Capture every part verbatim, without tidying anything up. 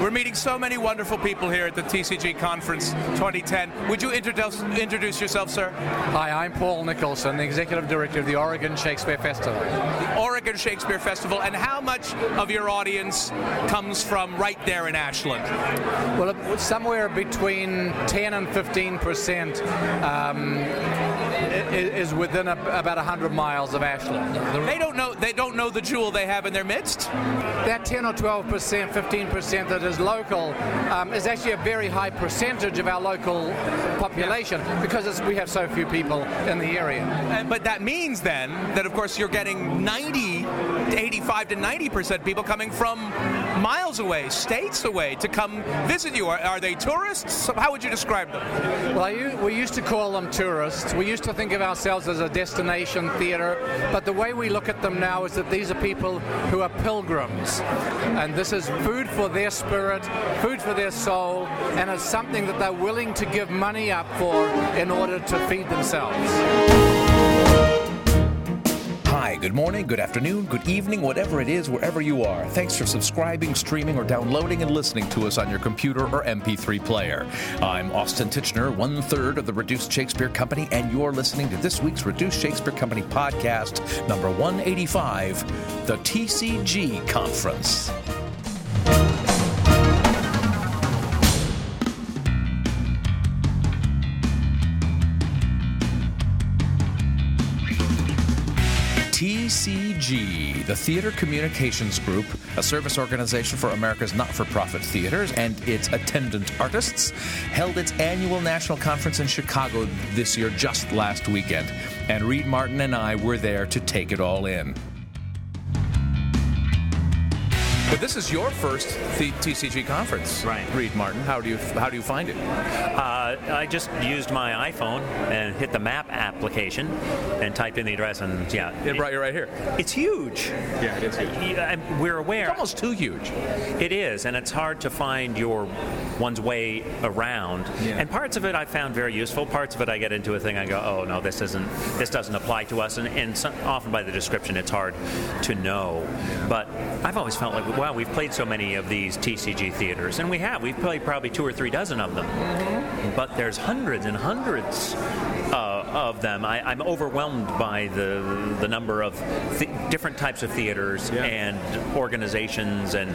We're meeting so many wonderful people here at the T C G Conference twenty ten. Would you introduce, introduce yourself, sir? Hi, I'm Paul Nicholson, the Executive Director of the Oregon Shakespeare Festival. The Oregon Shakespeare Festival. And how much of your audience comes from right there in Ashland? Well, somewhere between ten and fifteen percent um, is within a, about one hundred miles of Ashland. They don't know. They don't know the jewel they have in their midst. That ten or twelve percent, fifteen percent that is local um, is actually a very high percentage of our local population because it's, we have so few people in the area. And, but that means then that, of course, you're getting ninety, eighty-five to ninety percent people coming from miles away, states away, to come visit you. Are, are they tourists? How would you describe them? Well, I, we used to call them tourists. We used to think of ourselves as a destination theater, but the way we look at them now is that these are people who are pilgrims, and this is food for their spirit, food for their soul, and it's something that they're willing to give money up for in order to feed themselves. Hi, good morning, good afternoon, good evening, whatever it is, wherever you are. Thanks for subscribing, streaming, or downloading and listening to us on your computer or M P three player. I'm Austin Titchener, one-third of the Reduced Shakespeare Company, and you're listening to this week's Reduced Shakespeare Company podcast, number one eighty-five, the T C G Conference. T C G, the Theater Communications Group, a service organization for America's not-for-profit theaters and its attendant artists, held its annual national conference in Chicago this year just last weekend. And Reed Martin and I were there to take it all in. But this is your first T C G conference, right? Reed Martin, how do you how do you find it? Uh, I just used my iPhone and hit the map application and typed in the address, and yeah, it brought you right here. It's huge. Yeah, it is huge. And we're aware. It's almost too huge. It is, and it's hard to find your one's way around. Yeah. And parts of it I found very useful. Parts of it I get into a thing, I go, oh no, this isn't. This doesn't apply to us. And, and some, often by the description, it's hard to know. Yeah. But I've always felt like, wow, we've played so many of these T C G theaters, and we have. We've played probably two or three dozen of them. Mm-hmm. But there's hundreds and hundreds uh, of them. I, I'm overwhelmed by the the number of th- different types of theaters yeah. and organizations and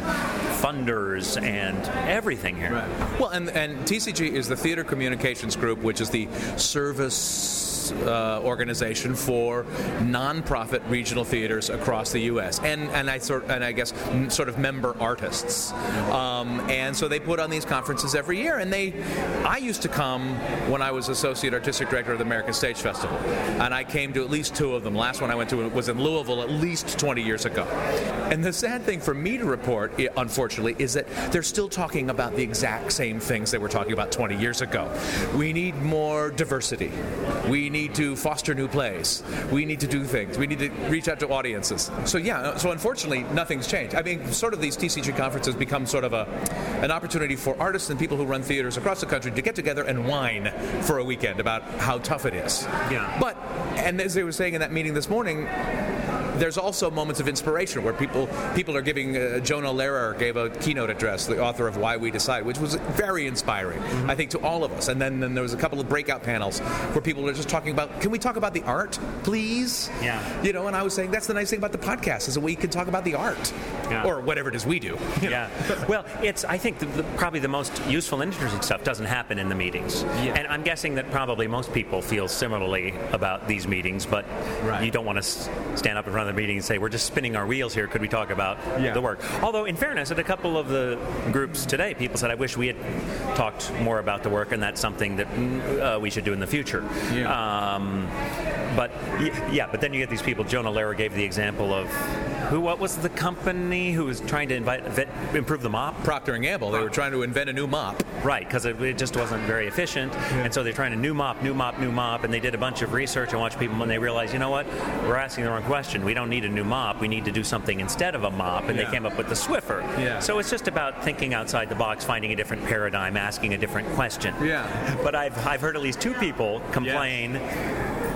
funders and everything here. Right. Well, and, and T C G is the Theater Communications Group, which is the service Uh, organization for nonprofit regional theaters across the U S and and I sort and I guess m- sort of member artists, um, and so they put on these conferences every year. And they, I used to come when I was associate artistic director of the American Stage Festival, and I came to at least two of them. Last one I went to was in Louisville at least twenty years ago. And the sad thing for me to report, unfortunately, is that they're still talking about the exact same things they were talking about twenty years ago. We need more diversity. We need to foster new plays. We need to do things. We need to reach out to audiences. So yeah, so unfortunately, nothing's changed. I mean, sort of these T C G conferences become sort of a an opportunity for artists and people who run theaters across the country to get together and whine for a weekend about how tough it is. Yeah. But, and as they were saying in that meeting this morning, there's also moments of inspiration where people people are giving. Uh, Jonah Lehrer gave a keynote address, the author of Why We Decide, which was very inspiring, mm-hmm. I think, to all of us. And then, then there was a couple of breakout panels where people are just talking about, can we talk about the art, please? Yeah. You know, and I was saying that's the nice thing about the podcast is that we can talk about the art, yeah. or whatever it is we do. Yeah. Well, it's I think the, the, probably the most useful and interesting stuff doesn't happen in the meetings, yeah. and I'm guessing that probably most people feel similarly about these meetings, but right. you don't want to s- stand up in front of the meeting and say, we're just spinning our wheels here, could we talk about yeah. the work? Although, in fairness, at a couple of the groups today, people said, I wish we had talked more about the work, and that's something that uh, we should do in the future. Yeah. Um, but, yeah, but then you get these people, Jonah Lehrer gave the example of, who? What was the company who was trying to invite, vet, improve the mop? Procter and Gamble. They were trying to invent a new mop. Right, because it, it just wasn't very efficient, yeah. and so they're trying to new mop, new mop, new mop, and they did a bunch of research and watched people, and they realized, you know what, we're asking the wrong question. We don't need a new mop. We need to do something instead of a mop, and yeah. they came up with the Swiffer. Yeah. So it's just about thinking outside the box, finding a different paradigm, asking a different question. Yeah. But I've I've heard at least two people complain. Yeah.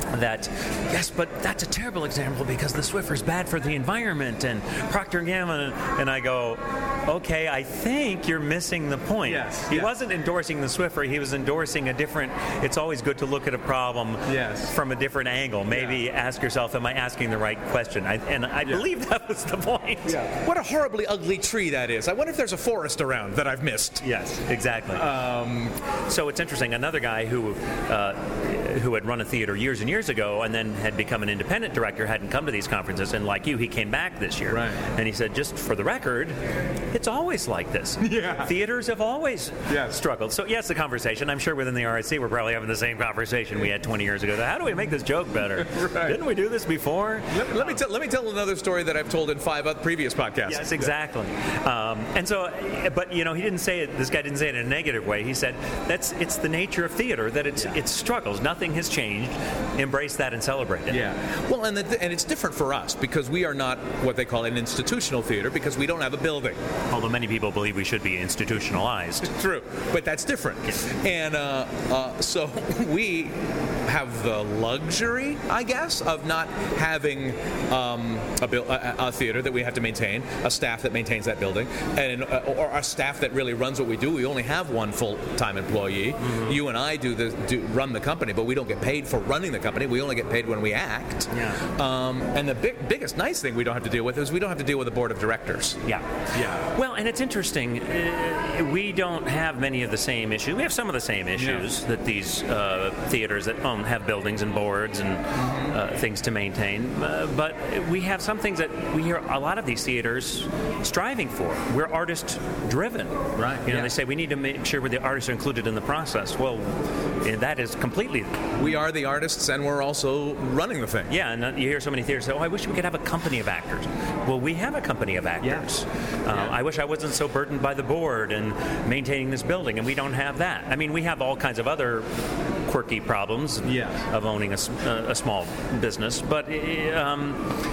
that, yes, but that's a terrible example because the Swiffer's bad for the environment and Procter and Gamble. And I go, okay, I think you're missing the point. Yes, he yes. wasn't endorsing the Swiffer. He was endorsing a different, it's always good to look at a problem yes. from a different angle. Maybe yeah. ask yourself, am I asking the right question? I, and I yeah. believe that was the point. Yeah. What a horribly ugly tree that is. I wonder if there's a forest around that I've missed. Yes, exactly. Um, so it's interesting. Another guy who uh, who had run a theater years and years ago and then had become an independent director hadn't come to these conferences, and like you, he came back this year. Right. And he said, just for the record, it's always like this. Yeah. Theaters have always yes. struggled. So yes, the conversation, I'm sure within the R I C we're probably having the same conversation we had twenty years ago. How do we make this joke better? Right. Didn't we do this before? Let, let me tell let me tell another story that I've told in five other previous podcasts. Yes, exactly. Um, and so, but you know, he didn't say it. This guy didn't say it in a negative way. He said that's it's the nature of theater that it's yeah. it struggles. Nothing has changed. Embrace that and celebrate it. Yeah. Well, and the, and it's different for us because we are not what they call an institutional theater because we don't have a building. Although many people believe we should be institutionalized. True, but that's different. Yes. And uh, uh, so we have the luxury, I guess, of not having um, a, bil- a, a theater that we have to maintain, a staff that maintains that building, and uh, or a staff that really runs what we do. We only have one full-time employee. Mm-hmm. You and I do the do run the company, but we don't get paid for running the company. We only get paid when we act. Yeah. Um, and the big, biggest nice thing we don't have to deal with is we don't have to deal with a board of directors. Yeah. Yeah. Well, and it's interesting. Uh, we don't have many of the same issues. We have some of the same issues yeah. that these uh, theaters that own have buildings and boards and uh, things to maintain. Uh, but we have some things that we hear a lot of these theaters striving for. We're artist-driven. Right. You know, yeah. they say we need to make sure the artists are included in the process. Well, that is completely. We are the artists, and we're also running the thing. Yeah, and you hear so many theaters say, "Oh, I wish we could have a company of actors." Well, we have a company of actors. Yes. Uh, yeah. I wish I wasn't so burdened by the board and maintaining this building, and we don't have that. I mean, we have all kinds of other quirky problems yes. of owning a, a small business, but um,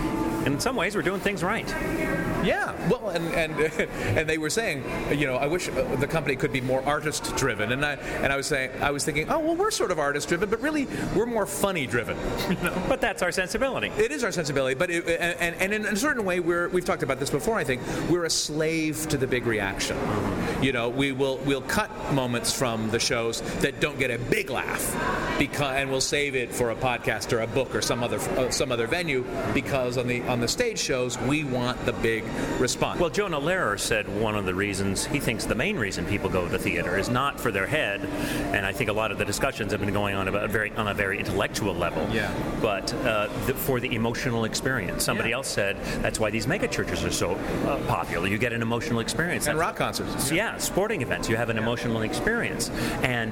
in some ways, we're doing things right. Yeah, well, and and and they were saying, you know, I wish the company could be more artist-driven, and I and I was saying, I was thinking, oh, well, we're sort of artist-driven, but really, we're more funny-driven. You know? But that's our sensibility. It is our sensibility, but it, and and in a certain way, we're we've talked about this before. I think we're a slave to the big reaction. Mm-hmm. You know, we will we'll cut moments from the shows that don't get a big laugh, because and we'll save it for a podcast or a book or some other uh, some other venue, because on the on the stage shows we want the big response. Well, Jonah Lehrer said one of the reasons, he thinks the main reason people go to theater is not for their head, and I think a lot of the discussions have been going on about a very on a very intellectual level, yeah. but uh, the, for the emotional experience. Somebody yeah. else said that's why these mega churches are so uh, popular. You get an emotional experience. And that's, rock concerts. Yeah. yeah, sporting events. You have an yeah. emotional experience. And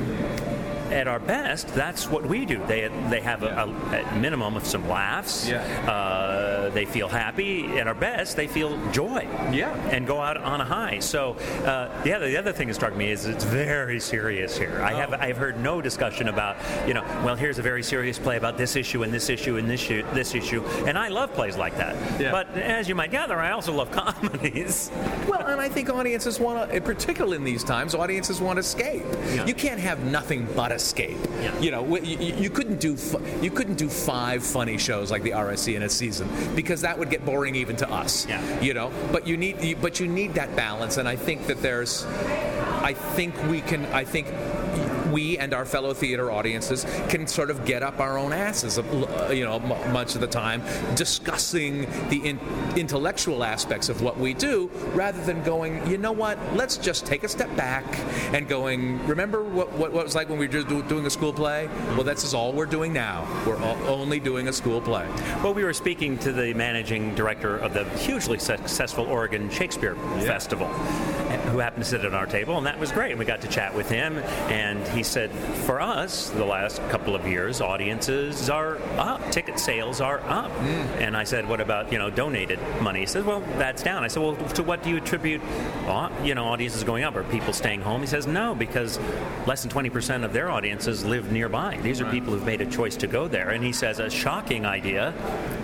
at our best, that's what we do. They they have a, a, a minimum of some laughs. Yeah. Uh, they feel happy. At our best, they feel joy. Yeah. And go out on a high. So, uh, yeah. The other thing that struck me is it's very serious here. I oh. have I've heard no discussion about, you know, well, here's a very serious play about this issue and this issue and this issue, this issue. And I love plays like that. Yeah. But as you might gather, I also love comedies. Well, and I think audiences want to, particularly in these times, audiences want escape. Yeah. You can't have nothing but escape. Yeah. You know, you, you couldn't do you couldn't do five funny shows like the R I C in a season, because that would get boring even to us. Yeah. You know, but you need but you need that balance, and I think that there's, I think we can, I think. we and our fellow theater audiences can sort of get up our own asses, you know, much of the time, discussing the in- intellectual aspects of what we do, rather than going, you know what, let's just take a step back and going, remember what what, what it was like when we were just do, doing a school play? Well, that's all we're doing now. We're all, only doing a school play. Well, we were speaking to the managing director of the hugely successful Oregon Shakespeare yeah. Festival, who happened to sit at our table, and that was great. We got to chat with him, and he said, for us, the last couple of years, audiences are up, ticket sales are up. Mm. And I said, what about, you know, donated money? He said, well, that's down. I said, well, to what do you attribute, you know, audiences going up? Are people staying home? He says, no, because less than twenty percent of their audiences live nearby. These are right. people who've made a choice to go there. And he says, a shocking idea,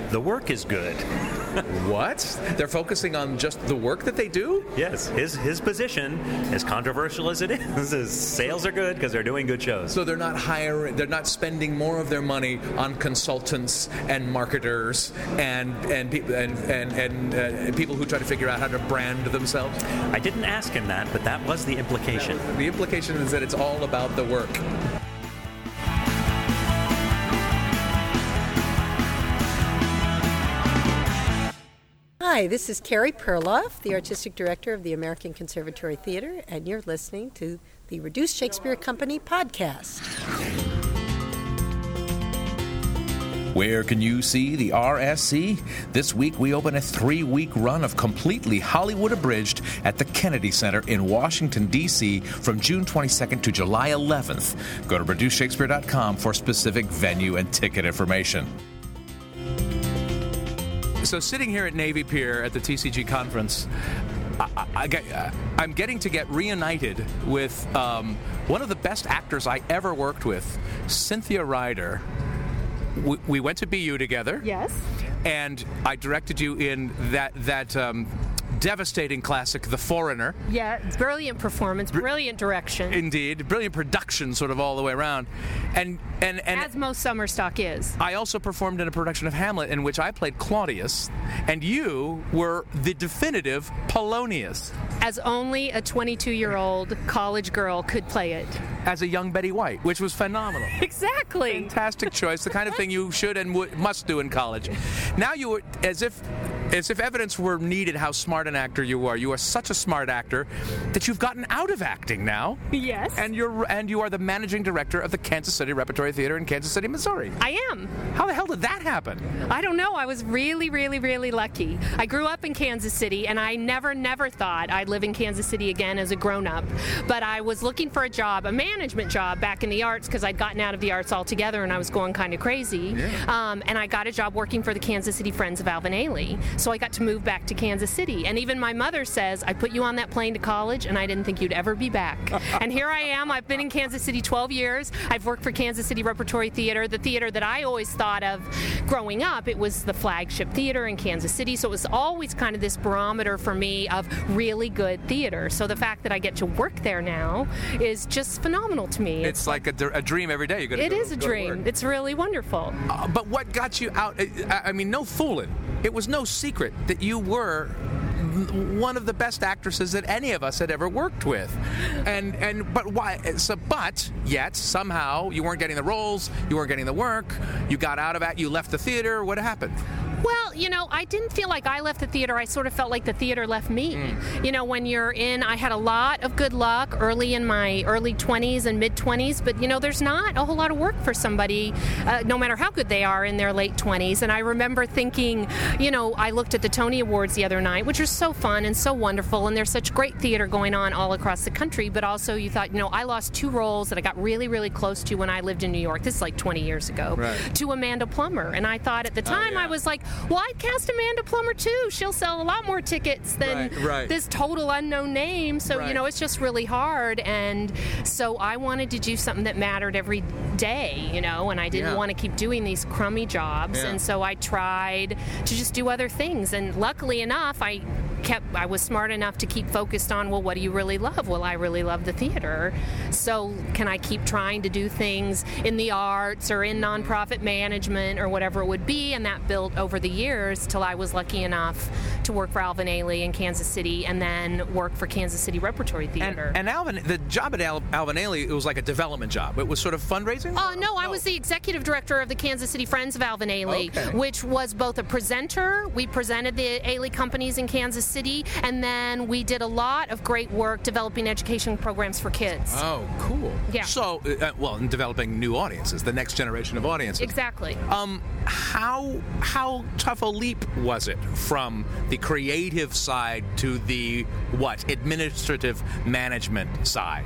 the work is good. What? They're focusing on just the work that they do? Yes, his his position, as controversial as it is, is sales are good because they're doing good shows. So they're not hiring, they're not spending more of their money on consultants and marketers and and pe- and and, and, uh, and people who try to figure out how to brand themselves. I didn't ask him that, but that was the implication. The implication is that it's all about the work. Hi, this is Carrie Perloff, the Artistic Director of the American Conservatory Theater, and you're listening to the Reduced Shakespeare Company podcast. Where can you see the R S C? This week we open a three-week run of completely Hollywood abridged at the Kennedy Center in Washington, D C from June twenty-second to July eleventh. Go to reduced shakespeare dot com for specific venue and ticket information. So sitting here at Navy Pier at the T C G conference, I, I get, uh, I'm getting to get reunited with um, one of the best actors I ever worked with, Cynthia Ryder. We, we went to B U together. Yes. And I directed you in that that um, devastating classic, The Foreigner. Yeah, it's brilliant performance, brilliant direction. Indeed, brilliant production, sort of all the way around. And and and as most summer stock is. I also performed in a production of Hamlet in which I played Claudius, and you were the definitive Polonius. As only a twenty-two-year-old college girl could play it. As a young Betty White, which was phenomenal. Exactly. Fantastic choice, the kind of thing you should and w- must do in college. Now you were, as if as if evidence were needed how smart an actor you are. You are such a smart actor that you've gotten out of acting now. Yes. And you're and you are the managing director of the Kansas City Repertory Theater in Kansas City, Missouri. I am. How the hell did that happen? I don't know. I was really, really, really lucky. I grew up in Kansas City, and I never, never thought I'd live in Kansas City again as a grown-up. But I was looking for a job, a management job back in the arts, because I'd gotten out of the arts altogether, and I was going kind of crazy. Yeah. Um, and I got a job working for the Kansas City Friends of Alvin Ailey. So I got to move back to Kansas City. And even my mother says, I put you on that plane to college, and I didn't think you'd ever be back. And here I am. I've been in Kansas City twelve years. I've worked for Kansas City Repertory Theater, the theater that I always thought of growing up. It was the flagship theater in Kansas City, so it was always kind of this barometer for me of really good theater. So the fact that I get to work there now is just phenomenal to me. It's, it's like a, a dream every day. You it is a dream. It's really wonderful. Uh, but what got you out? I, I mean, no fooling. It was no secret that you were one of the best actresses that any of us had ever worked with, and and but why? So, but yet somehow you weren't getting the roles, you weren't getting the work, you got out of it, you left the theater. What happened? Well, you know, I didn't feel like I left the theater. I sort of felt like the theater left me. Mm. You know, when you're in, I had a lot of good luck early in my early twenties and mid-twenties, but, you know, there's not a whole lot of work for somebody, uh, no matter how good they are in their late twenties. And I remember thinking, you know, I looked at the Tony Awards the other night, which are so fun and so wonderful, and there's such great theater going on all across the country, but also you thought, you know, I lost two roles that I got really, really close to when I lived in New York. This is like twenty years ago, right. To Amanda Plummer. And I thought at the time, oh, yeah. I was like, well, I'd cast Amanda Plummer too. She'll sell a lot more tickets than right, right. this total unknown name. So, right. you know, it's just really hard. And so I wanted to do something that mattered every day, you know, and I didn't yeah. want to keep doing these crummy jobs. Yeah. And so I tried to just do other things. And luckily enough, I kept, I was smart enough to keep focused on, well, what do you really love? Well, I really love the theater. So can I keep trying to do things in the arts or in nonprofit management or whatever it would be? And that built over the years till I was lucky enough to work for Alvin Ailey in Kansas City and then work for Kansas City Repertory Theater. And, and Alvin, the job at Al- Alvin Ailey, it was like a development job. It was sort of fundraising? Oh, uh, no, I was the executive director of the Kansas City Friends of Alvin Ailey, okay. which was both a presenter. We presented the Ailey companies in Kansas City, and then we did a lot of great work developing education programs for kids. Oh, cool. Yeah. So, uh, well, in developing new audiences, the next generation of audiences. Exactly. Um, how how tough a leap was it from the creative side to the, what, administrative management side?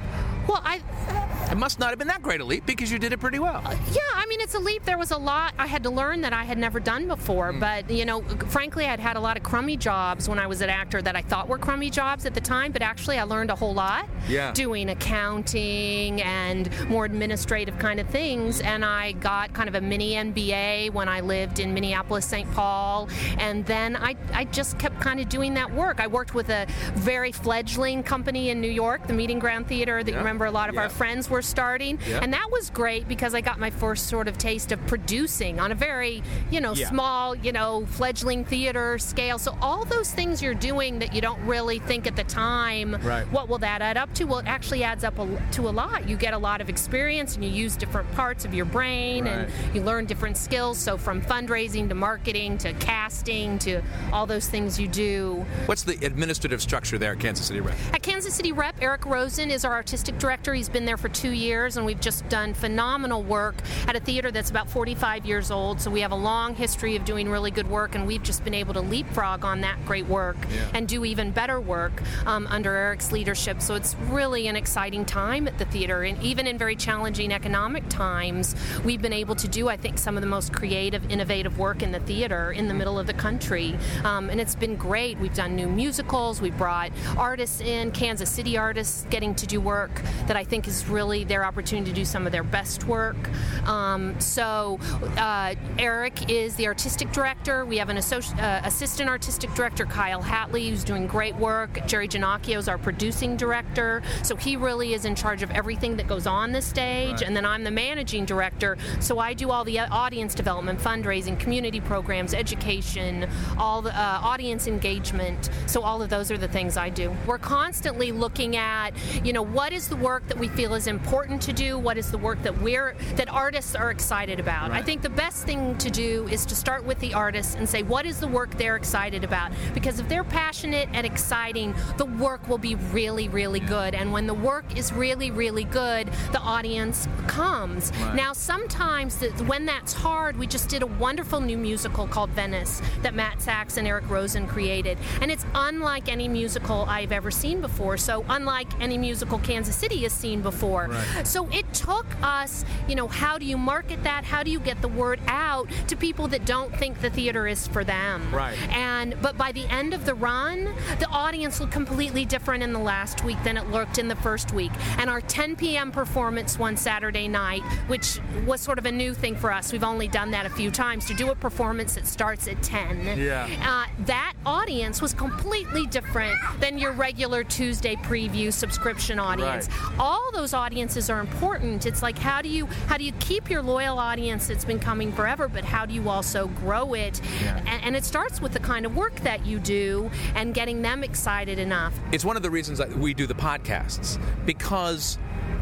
Well, I... It must not have been that great a leap because you did it pretty well. Uh, yeah, I mean, it's a leap. There was a lot I had to learn that I had never done before. Mm. But, you know, frankly, I'd had a lot of crummy jobs when I was an actor that I thought were crummy jobs at the time, but actually I learned a whole lot. Yeah. Doing accounting and more administrative kind of things. And I got kind of a mini M B A when I lived in Minneapolis, Saint Paul. And then I, I just kept kind of doing that work. I worked with a very fledgling company in New York, the Meeting Ground Theater, that yeah. you remember a lot of yeah. our friends were starting. Yeah. And that was great because I got my first sort of taste of producing on a very, you know, yeah. small, you know, fledgling theater scale. So all those things you're doing that you don't really think at the time, right. what will that add up to? Well, it actually adds up a, to a lot. You get a lot of experience and you use different parts of your brain right. and you learn different skills. So from fundraising to marketing to casting to all those things you do. What's the administrative structure there at Kansas City Rep? At Kansas City Rep, Eric Rosen is our artistic director. He's been there for two years, and we've just done phenomenal work at a theater that's about forty-five years old. So we have a long history of doing really good work, and we've just been able to leapfrog on that great work yeah. and do even better work um, under Eric's leadership. So it's really an exciting time at the theater, and even in very challenging economic times, we've been able to do, I think, some of the most creative, innovative work in the theater in the middle of the country. Um, and it's been great. We've done new musicals. We brought artists in, Kansas City artists getting to do work that I think is really their opportunity to do some of their best work. Um, so uh, Eric is the artistic director. We have an associ- uh, assistant artistic director, Kyle Hatley, who's doing great work. Jerry Ginocchio is our producing director. So he really is in charge of everything that goes on the stage. Right. And then I'm the managing director. So I do all the audience development, fundraising, community programs, education, all the uh, audience engagement. So all of those are the things I do. We're constantly looking at, you know, what is the work that we feel is important to do? What is the work that we're that artists are excited about? Right. I think the best thing to do is to start with the artists and say, what is the work they're excited about? Because if they're passionate and exciting, the work will be really, really good. And when the work is really, really good, the audience comes. Right. Now, sometimes th- when that's hard, we just did a wonderful new musical called Venice that Matt Sachs and Eric Rosen created. And it's unlike any musical I've ever seen before. So unlike any musical Kansas City has seen before. Right. So it took us, you know, how do you market that? How do you get the word out to people that don't think the theater is for them? Right. And but by the end of the run, the audience looked completely different in the last week than it looked in the first week. And our ten p.m. performance one Saturday night, which was sort of a new thing for us, we've only done that a few times, to do a performance that starts at ten. Yeah. Uh, that audience was completely different than your regular Tuesday preview subscription audience. Right. All those audiences are important. It's like, how do you how do you keep your loyal audience that's been coming forever, but how do you also grow it? Yeah. And, and it starts with the kind of work that you do and getting them excited enough. It's one of the reasons that we do the podcasts, because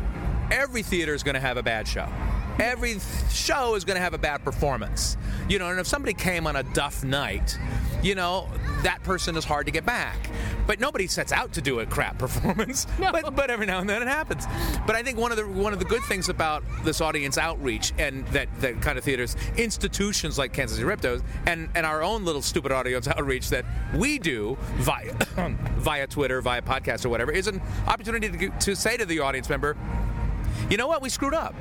every theater is going to have a bad show. Every show is going to have a bad performance. You know, and if somebody came on a duff night, you know, that person is hard to get back. But nobody sets out to do a crap performance. No. But but every now and then it happens. But I think one of the one of the good things about this audience outreach and that, that kind of theaters, institutions like Kansas City Rep does, and, and our own little stupid audience outreach that we do via via Twitter, via podcast or whatever, is an opportunity to, to say to the audience member, you know what? We screwed up.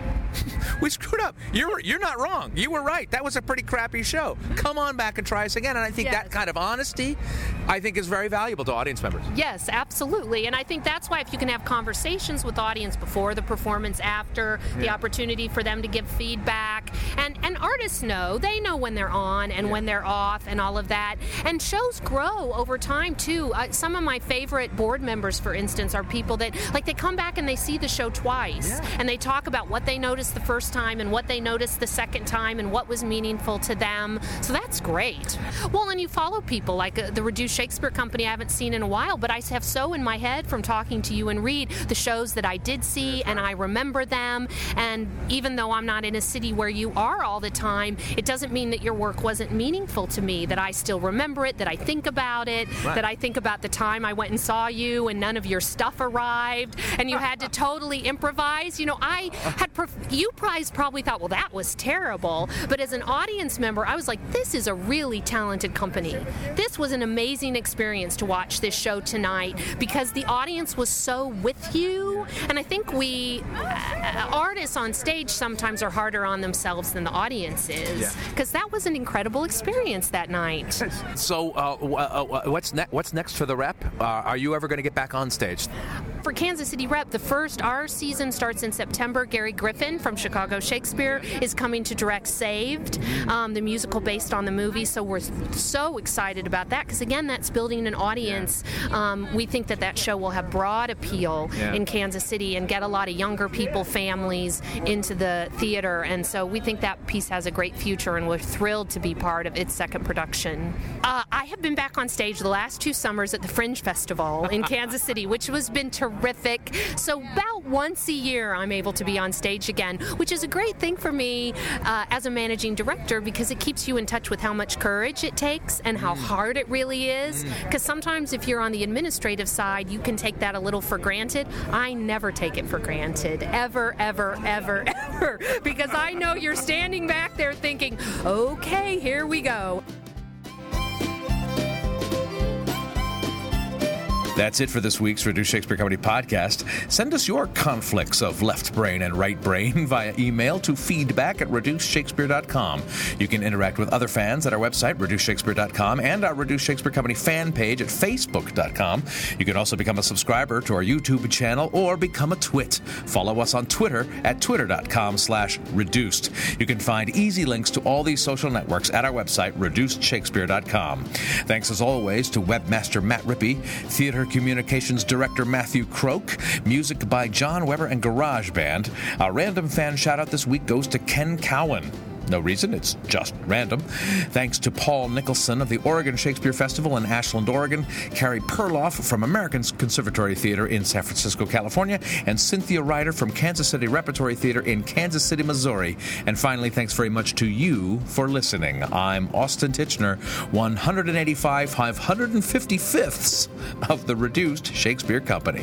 we screwed up. You're you're not wrong. You were right. That was a pretty crappy show. Come on back and try us again. And I think yes. that kind of honesty, I think, is very valuable to audience members. Yes, absolutely. And I think that's why if you can have conversations with audience before the performance, after, yeah. the opportunity for them to give feedback. And, and artists know. They know when they're on and yeah. when they're off and all of that. And shows grow over time, too. Uh, some of my favorite board members, for instance, are people that, like, they come back and they see the show twice. Yeah. And they talk about what they noticed the first time and what they noticed the second time and what was meaningful to them. So that's great. Well, and you follow people like uh, the Reduced Shakespeare Company I haven't seen in a while, but I have so in my head from talking to you and Reed the shows that I did see, and I remember them. And even though I'm not in a city where you are all the time, it doesn't mean that your work wasn't meaningful to me, that I still remember it, that I think about it, right. that I think about the time I went and saw you and none of your stuff arrived and you had to totally improvise. You know, I had, prof- you guys probably thought, well, that was terrible. But as an audience member, I was like, this is a really talented company. This was an amazing experience to watch this show tonight because the audience was so with you. And I think we, uh, artists on stage sometimes are harder on themselves than the audience is. Because yeah. that was an incredible experience that night. So uh, uh, what's, ne- what's next for the Rep? Uh, are you ever going to get back on stage? For Kansas City Rep, the first, our season starts in September. Gary Griffin from Chicago Shakespeare is coming to direct Saved, um, the musical based on the movie. So we're so excited about that because, again, that's building an audience. Um, we think that that show will have broad appeal yeah. in Kansas City and get a lot of younger people, families into the theater. And so we think that piece has a great future, and we're thrilled to be part of its second production. Uh, I have been back on stage the last two summers at the Fringe Festival in Kansas City, which has been terrific. So about once a year I'm able to be on stage again, which is a great thing for me uh, as a managing director because it keeps you in touch with how much courage it takes and how hard it really is. Because sometimes if you're on the administrative side, you can take that a little for granted. I never take it for granted. Ever, ever, ever, ever. Because I know you're standing back there thinking, okay, here we go. That's it for this week's Reduced Shakespeare Company podcast. Send us your conflicts of left brain and right brain via email to feedback at reduced shakespeare dot com. You can interact with other fans at our website, reduced shakespeare dot com, and our Reduced Shakespeare Company fan page at facebook dot com. You can also become a subscriber to our YouTube channel or become a twit. Follow us on Twitter at twitter dot com slash reduced. You can find easy links to all these social networks at our website, reduced shakespeare dot com. Thanks as always to webmaster Matt Rippey, theater communications director Matthew Croak, music by John Weber and Garage Band. Our random fan shout-out this week goes to Ken Cowan. No reason, it's just random. Thanks to Paul Nicholson of the Oregon Shakespeare Festival in Ashland, Oregon, Carrie Perloff from American Conservatory Theater in San Francisco, California, and Cynthia Ryder from Kansas City Repertory Theater in Kansas City, Missouri. And finally, thanks very much to you for listening. I'm Austin Tichenor, one hundred eighty-five five hundred fifty-fifths of the Reduced Shakespeare Company.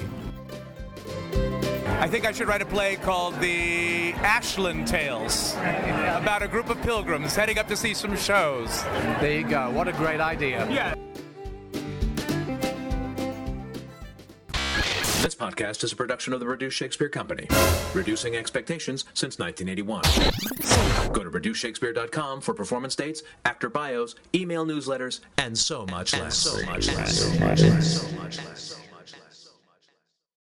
I think I should write a play called The Ashland Tales, about a group of pilgrims heading up to see some shows. There you go. What a great idea. Yeah. This podcast is a production of the Reduced Shakespeare Company, reducing expectations since nineteen eighty-one. Go to reduced shakespeare dot com for performance dates, actor bios, email newsletters, and so much less. So much less. So much less. So much less.